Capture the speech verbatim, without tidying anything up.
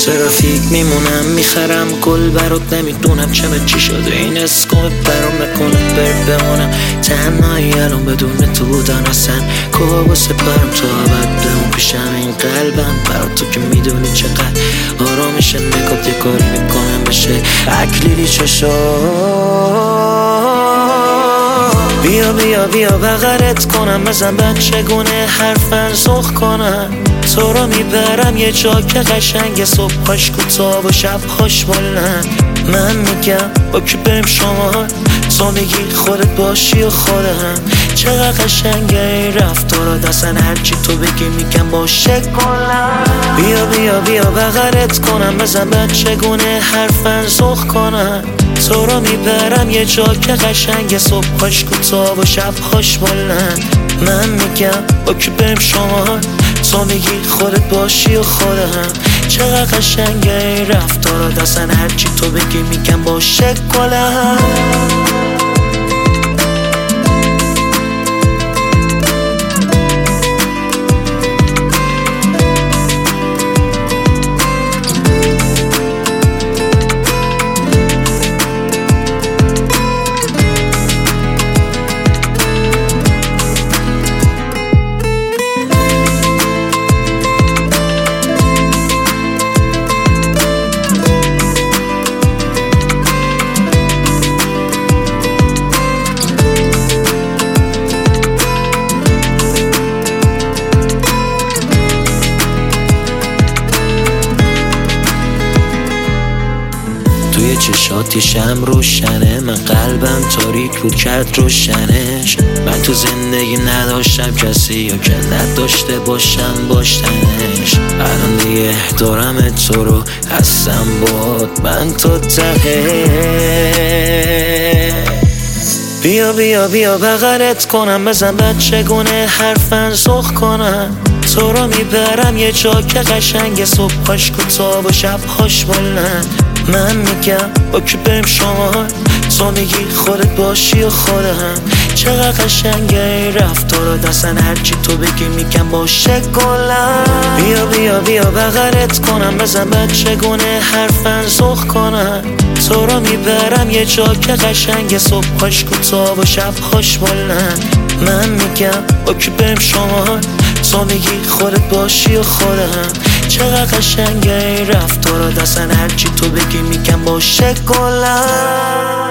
ترافیک میمونم میخرم گل برات، نمیدونم چه به چی شده این اسکوپ برام نکنه بر بمونم تنهایی الان بدون تو بودن اصلا کابوسه برام تا ابد بمون پیشم این قلبم برات تو که میدونی چقدر آرامشه نگات یه کاری میکنم بشه اکلیلی چشا بیا بیا بیا بغلت کنم بزن بچگونه حرفن سخ کنم تو رو میبرم یه جا که قشنگ صبحاش کوتاه و شبهاش بلند من میگم با کی بریم شما تو میگی خودت باشی و خودم چقدر قشنگه این رفتارات اصلا هرچی تو بگی میگم باشه کلم بیا بیا بیا بغلت کنم بزن بچگونه حرفن سخ کنم تو رو میبرم یه جا که قشنگ صبحاش کوتاه و شبهاش بلند من میگم با کی بریم شما تو میگی خودت باشی و خودم چقدر قشنگه این رفتارات اصلا هرچی تو بگی میگم باشه کلم توی چشات شم روشنه من قلبم تاریک بود کرد روشنش من تو زندگی نداشتم کسی یا که نداشته باشم باشتنش الان دیگه دارم تو رو هستم باد من تو ته بیا بیا بیا بغلت کنم بزن بچگونه حرفن سخ کنم تو رو میبرم یه جا که قشنگ صبحاش کوتاه و شبهاش بلند من میگم با کی بریم شما تو میگی خودت باشی و خودم چقدر قشنگه این رفتارات اصلا هرچی تو بگی میگم باشه کلم بیا بیا بیا بغلت کنم بزن بچگونه حرفن سخ کنم تو رو میبرم یه جا که قشنگ صبحاش کوتاه و شبهاش بلند من میگم با کی بریم شما تو میگی خودت باشی و خودم چقدر قشنگه این رفتارات اصلا هرچی تو بگی میگم باشه کلم